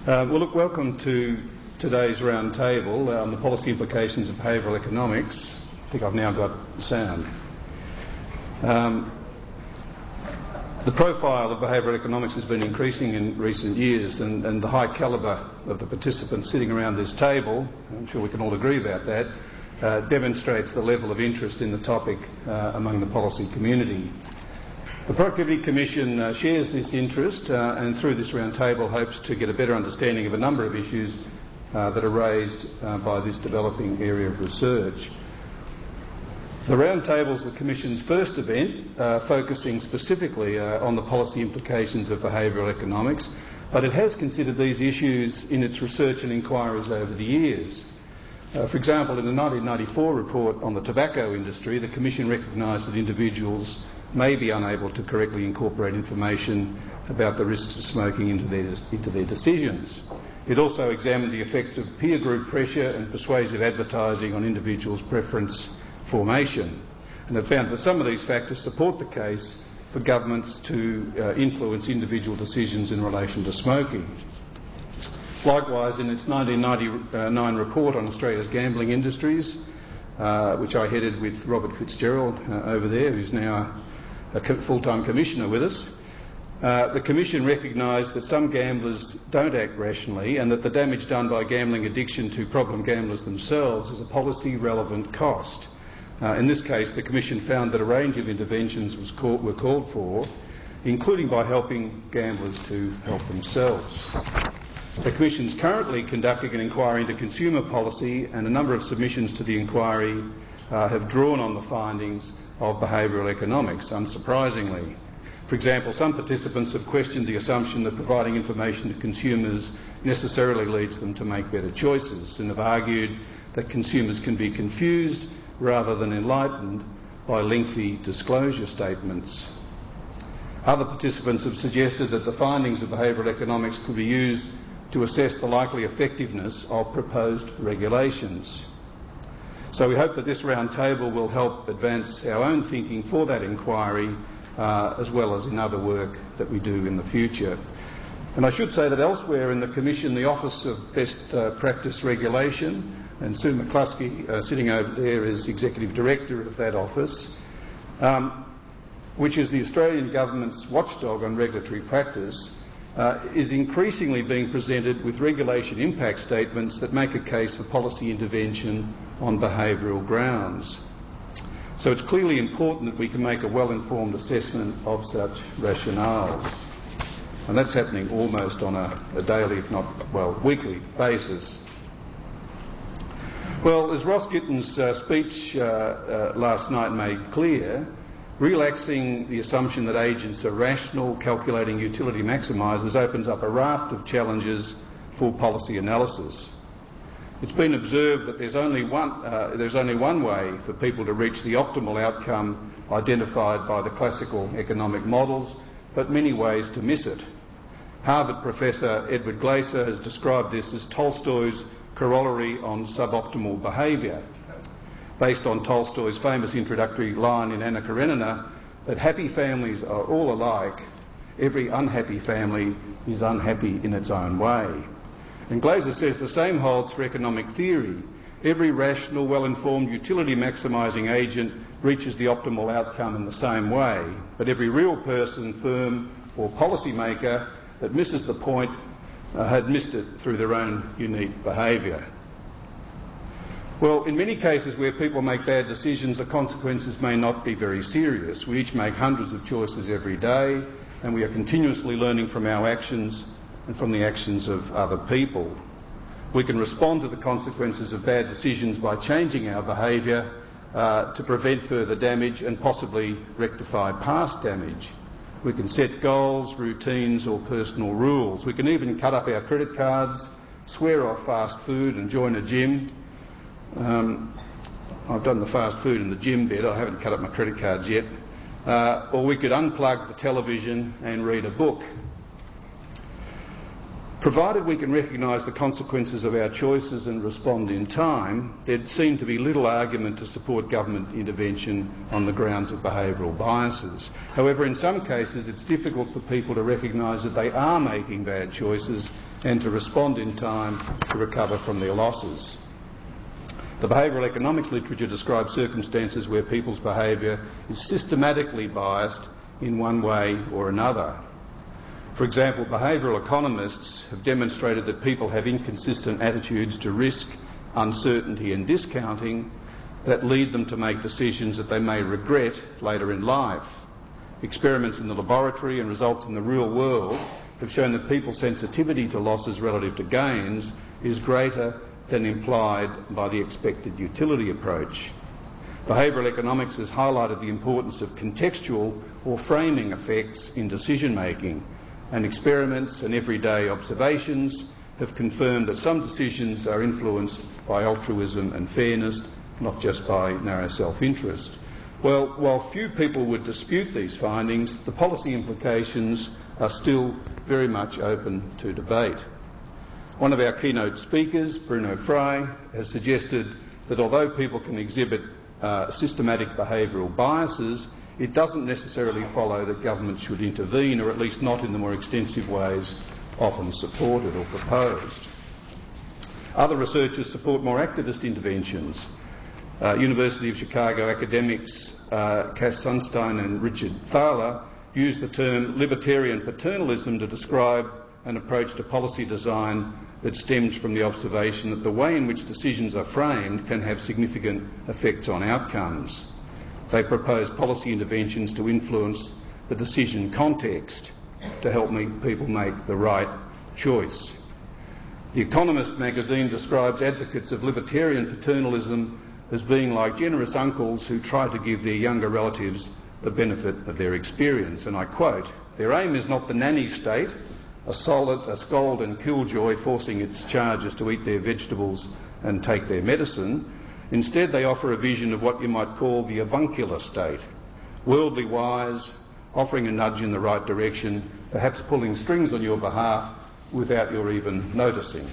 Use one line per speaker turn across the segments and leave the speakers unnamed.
Well, look, welcome to today's round table on the policy implications of behavioural economics. I think I've now got sound. The profile of behavioural economics has been increasing in recent years, and the high calibre of the participants sitting around this table, I'm sure we can all agree about that, demonstrates the level of interest in the topic among the policy community. The Productivity Commission shares this interest and through this round table hopes to get a better understanding of a number of issues that are raised by this developing area of research. The round table is the Commission's first event focusing specifically on the policy implications of behavioural economics, but it has considered these issues in its research and inquiries over the years. For example, in the 1994 report on the tobacco industry, the Commission recognised that individuals may be unable to correctly incorporate information about the risks of smoking into their decisions. It also examined the effects of peer group pressure and persuasive advertising on individuals' preference formation, and it found that some of these factors support the case for governments to influence individual decisions in relation to smoking. Likewise, in its 1999 report on Australia's gambling industries, which I headed with Robert Fitzgerald over there, who's now a full-time commissioner with us, the Commission recognised that some gamblers don't act rationally and that the damage done by gambling addiction to problem gamblers themselves is a policy-relevant cost. In this case, the Commission found that a range of interventions were called for, including by helping gamblers to help themselves. The Commission is currently conducting an inquiry into consumer policy, and a number of submissions to the inquiry have drawn on the findings of behavioural economics, unsurprisingly. For example, some participants have questioned the assumption that providing information to consumers necessarily leads them to make better choices, and have argued that consumers can be confused rather than enlightened by lengthy disclosure statements. Other participants have suggested that the findings of behavioural economics could be used to assess the likely effectiveness of proposed regulations. So we hope that this round table will help advance our own thinking for that inquiry, as well as in other work that we do in the future. And I should say that elsewhere in the Commission, the Office of Best Practice Regulation, and Sue McCluskey, sitting over there, is Executive Director of that office, which is the Australian Government's watchdog on regulatory practice, is increasingly being presented with regulation impact statements that make a case for policy intervention on behavioural grounds. So it's clearly important that we can make a well-informed assessment of such rationales. And that's happening almost on a daily, if not, well, weekly basis. Well, as Ross Gitten's speech last night made clear, relaxing the assumption that agents are rational, calculating utility maximisers opens up a raft of challenges for policy analysis. It's been observed that there's only one way for people to reach the optimal outcome identified by the classical economic models, but many ways to miss it. Harvard professor Edward Glaser has described this as Tolstoy's corollary on suboptimal behaviour, based on Tolstoy's famous introductory line in Anna Karenina that happy families are all alike, every unhappy family is unhappy in its own way. And Glaser says the same holds for economic theory. Every rational, well-informed, utility-maximising agent reaches the optimal outcome in the same way, but every real person, firm or policymaker that misses the point had missed it through their own unique behaviour. Well, in many cases where people make bad decisions, the consequences may not be very serious. We each make hundreds of choices every day, and we are continuously learning from our actions and from the actions of other people. We can respond to the consequences of bad decisions by changing our behaviour to prevent further damage and possibly rectify past damage. We can set goals, routines or personal rules. We can even cut up our credit cards, swear off fast food and join a gym. I've done the fast food and the gym bit, I haven't cut up my credit cards yet. Or we could unplug the television and read a book. Provided we can recognise the consequences of our choices and respond in time, there'd seem to be little argument to support government intervention on the grounds of behavioural biases. However, in some cases it's difficult for people to recognise that they are making bad choices and to respond in time to recover from their losses. The behavioural economics literature describes circumstances where people's behaviour is systematically biased in one way or another. For example, behavioural economists have demonstrated that people have inconsistent attitudes to risk, uncertainty and discounting that lead them to make decisions that they may regret later in life. Experiments in the laboratory and results in the real world have shown that people's sensitivity to losses relative to gains is greater than implied by the expected utility approach. Behavioural economics has highlighted the importance of contextual or framing effects in decision-making, and experiments and everyday observations have confirmed that some decisions are influenced by altruism and fairness, not just by narrow self-interest. Well, while few people would dispute these findings, the policy implications are still very much open to debate. One of our keynote speakers, Bruno Frey, has suggested that although people can exhibit systematic behavioural biases, it doesn't necessarily follow that government should intervene, or at least not in the more extensive ways often supported or proposed. Other researchers support more activist interventions. University of Chicago academics Cass Sunstein and Richard Thaler use the term libertarian paternalism to describe an approach to policy design that stems from the observation that the way in which decisions are framed can have significant effects on outcomes. They propose policy interventions to influence the decision context to help people make the right choice. The Economist magazine describes advocates of libertarian paternalism as being like generous uncles who try to give their younger relatives the benefit of their experience. And I quote, "Their aim is not the nanny state, a scold and killjoy forcing its charges to eat their vegetables and take their medicine. Instead, they offer a vision of what you might call the avuncular state, worldly wise, offering a nudge in the right direction, perhaps pulling strings on your behalf without your even noticing."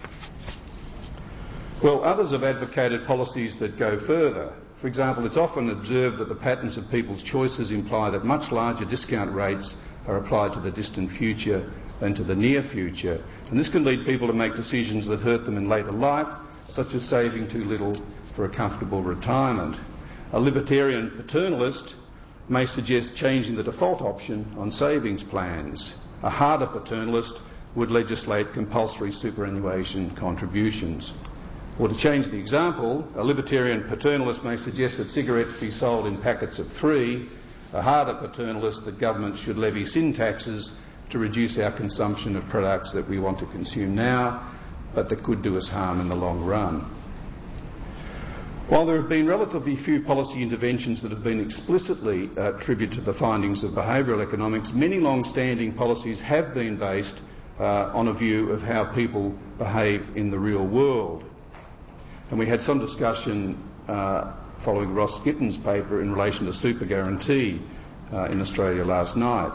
Well, others have advocated policies that go further. For example, it's often observed that the patterns of people's choices imply that much larger discount rates are applied to the distant future than to the near future, and this can lead people to make decisions that hurt them in later life, such as saving too little for a comfortable retirement. A libertarian paternalist may suggest changing the default option on savings plans. A harder paternalist would legislate compulsory superannuation contributions. Or to change the example, a libertarian paternalist may suggest that cigarettes be sold in packets of 3, a harder paternalist that government should levy sin taxes to reduce our consumption of products that we want to consume now, but that could do us harm in the long run. While there have been relatively few policy interventions that have been explicitly attributed to the findings of behavioural economics, many long-standing policies have been based on a view of how people behave in the real world. And we had some discussion following Ross Gittin's paper in relation to super guarantee in Australia last night.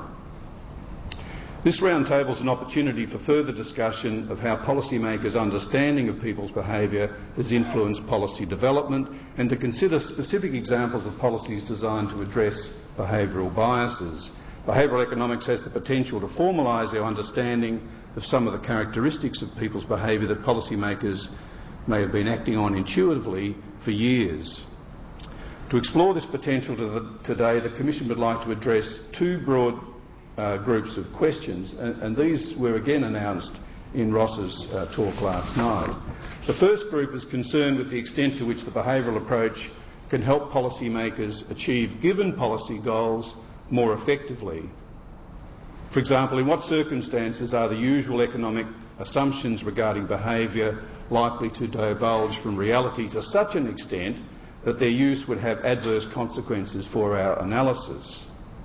This roundtable is an opportunity for further discussion of how policymakers' understanding of people's behaviour has influenced policy development, and to consider specific examples of policies designed to address behavioural biases. Behavioural economics has the potential to formalise our understanding of some of the characteristics of people's behaviour that policymakers may have been acting on intuitively for years. To explore this potential today, the Commission would like to address two broad groups of questions, and these were again announced in Ross's talk last night. The first group is concerned with the extent to which the behavioural approach can help policymakers achieve given policy goals more effectively. For example, in what circumstances are the usual economic assumptions regarding behaviour likely to divulge from reality to such an extent that their use would have adverse consequences for our analysis?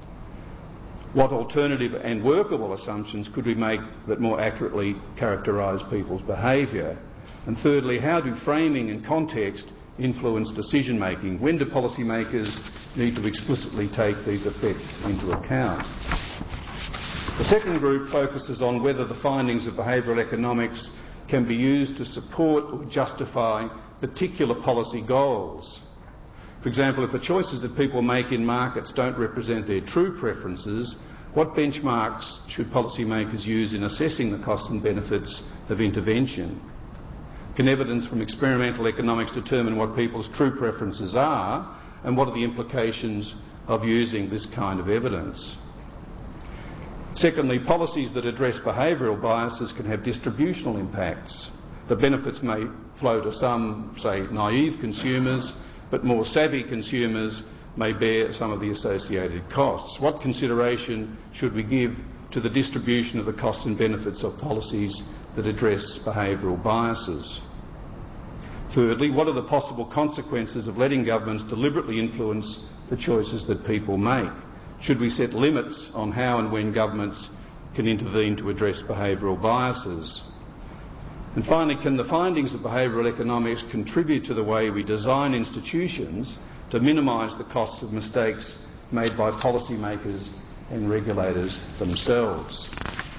What alternative and workable assumptions could we make that more accurately characterise people's behaviour? And thirdly, how do framing and context influence decision-making? When do policymakers need to explicitly take these effects into account? The second group focuses on whether the findings of behavioural economics can be used to support or justify particular policy goals. For example, if the choices that people make in markets don't represent their true preferences, what benchmarks should policymakers use in assessing the costs and benefits of intervention? Can evidence from experimental economics determine what people's true preferences are, and what are the implications of using this kind of evidence? Secondly, policies that address behavioural biases can have distributional impacts. The benefits may flow to some, say, naive consumers, but more savvy consumers may bear some of the associated costs. What consideration should we give to the distribution of the costs and benefits of policies that address behavioural biases? Thirdly, what are the possible consequences of letting governments deliberately influence the choices that people make? Should we set limits on how and when governments can intervene to address behavioural biases? And finally, can the findings of behavioural economics contribute to the way we design institutions to minimise the costs of mistakes made by policymakers and regulators themselves?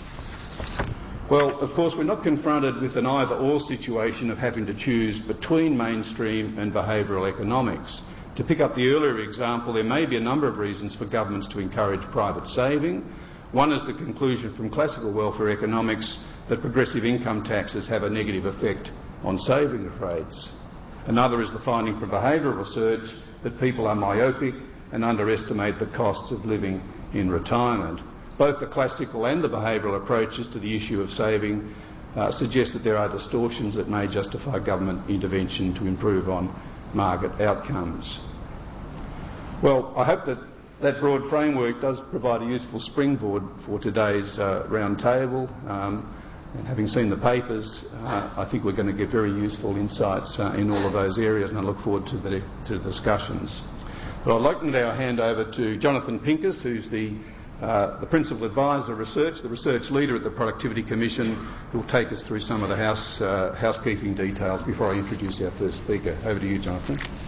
Well, of course, we're not confronted with an either-or situation of having to choose between mainstream and behavioural economics. To pick up the earlier example, there may be a number of reasons for governments to encourage private saving. One is the conclusion from classical welfare economics that progressive income taxes have a negative effect on saving rates. Another is the finding from behavioural research that people are myopic and underestimate the costs of living in retirement. Both the classical and the behavioural approaches to the issue of saving suggest that there are distortions that may justify government intervention to improve on market outcomes. Well, I hope that that broad framework does provide a useful springboard for today's round table. And having seen the papers, I think we're going to get very useful insights in all of those areas, and I look forward to the discussions. But I'd like to now hand over to Jonathan Pincus, who's the Principal Advisor Research, the research leader at the Productivity Commission, who will take us through some of the housekeeping details before I introduce our first speaker. Over to you, Jonathan.